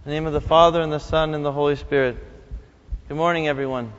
In the name of the Father, and the Son, and the Holy Spirit. Good morning, everyone.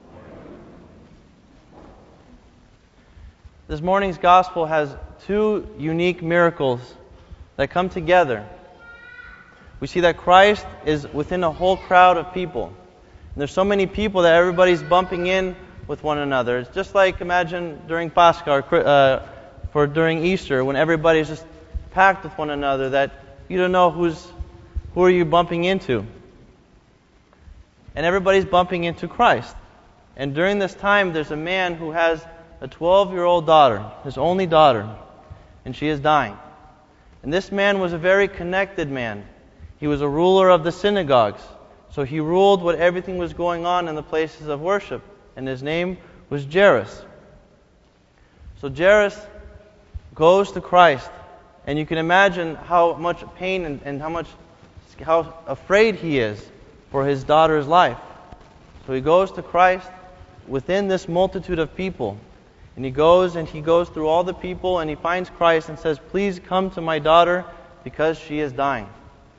This morning's Gospel has two unique miracles that come together. We see that Christ is within a whole crowd of people. And there's so many people that everybody's bumping in with one another. It's just like, imagine during Pascha or during Easter, when everybody's just packed with one another, that you don't know who are you bumping into. And everybody's bumping into Christ. And during this time, there's a man who has a 12-year-old daughter, his only daughter, and she is dying. And this man was a very connected man. He was a ruler of the synagogues. So he ruled what everything was going on in the places of worship. And his name was Jairus. So Jairus goes to Christ. And you can imagine how much pain and how afraid he is for his daughter's life. So he goes to Christ within this multitude of people. And he goes through all the people, and he finds Christ and says, "Please come to my daughter because she is dying."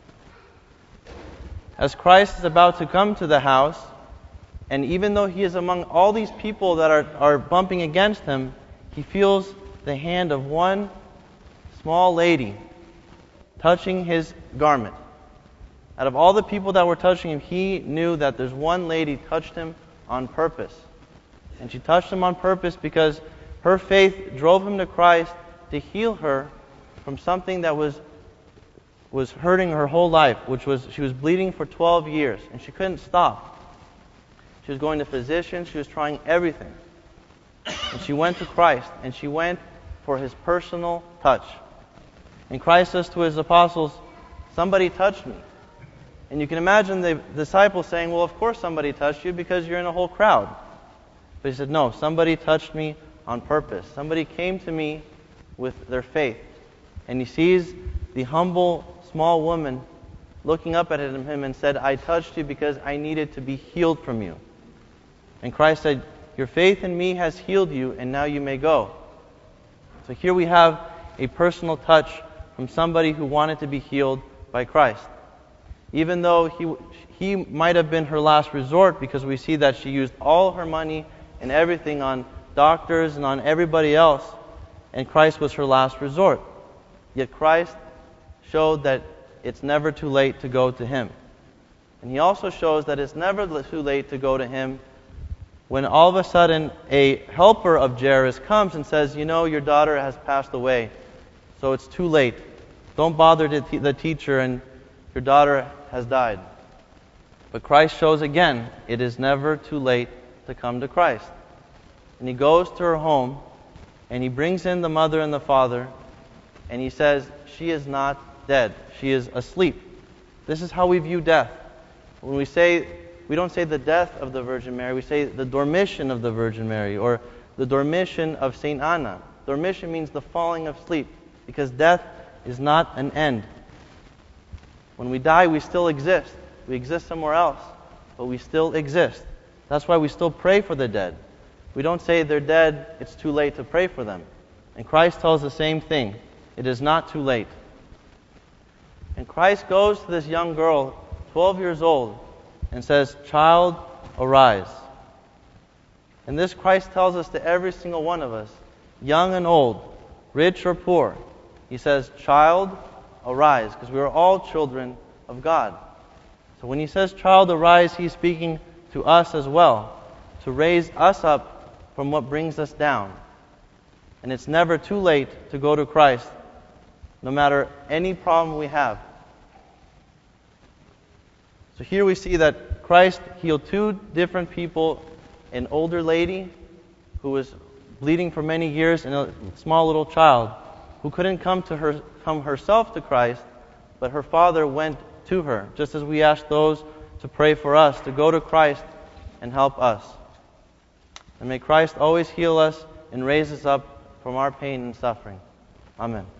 As Christ is about to come to the house, and even though he is among all these people that are bumping against him, he feels the hand of one small lady touching his garment. Out of all the people that were touching him, he knew that there's one lady touched him on purpose. And she touched him on purpose because her faith drove him to Christ to heal her from something that was hurting her whole life, which was she was bleeding for 12 years, and she couldn't stop. She was going to physicians, she was trying everything. And she went to Christ, and she went for his personal touch. And Christ says to his apostles, "Somebody touched me." And you can imagine the disciples saying, "Well, of course somebody touched you because you're in a whole crowd." But he said, "No, somebody touched me on purpose. Somebody came to me with their faith." And he sees the humble, small woman looking up at him and said, "I touched you because I needed to be healed from you." And Christ said, "Your faith in me has healed you, and now you may go." So here we have a personal touch from somebody who wanted to be healed by Christ. Even though he might have been her last resort, because we see that she used all her money and everything on doctors and on everybody else, and Christ was her last resort. Yet Christ showed that it's never too late to go to Him. And He also shows that it's never too late to go to Him when all of a sudden a helper of Jairus comes and says, "You know, your daughter has passed away, so it's too late. Don't bother the teacher, and your daughter has died." But Christ shows again, it is never too late to come to Christ. And He goes to her home, and He brings in the mother and the father, and He says, "She is not dead. She is asleep." This is how we view death. When we don't say the death of the Virgin Mary, we say the dormition of the Virgin Mary, or the dormition of Saint Anna. Dormition means the falling of sleep, because death is not an end. When we die, we still exist. We exist somewhere else, but we still exist. That's why we still pray for the dead. We don't say they're dead, it's too late to pray for them. And Christ tells the same thing. It is not too late. And Christ goes to this young girl, 12 years old, and says, "Child, arise." And this Christ tells us to every single one of us, young and old, rich or poor. He says, "Child, arise," because we are all children of God. So when He says, "Child, arise," He's speaking to us as well, to raise us up from what brings us down. And it's never too late to go to Christ, no matter any problem we have. So here we see that Christ healed two different people, an older lady who was bleeding for many years, and a small little child who couldn't come herself to Christ, but her father went to her, just as we ask those to pray for us, to go to Christ and help us. And may Christ always heal us and raise us up from our pain and suffering. Amen.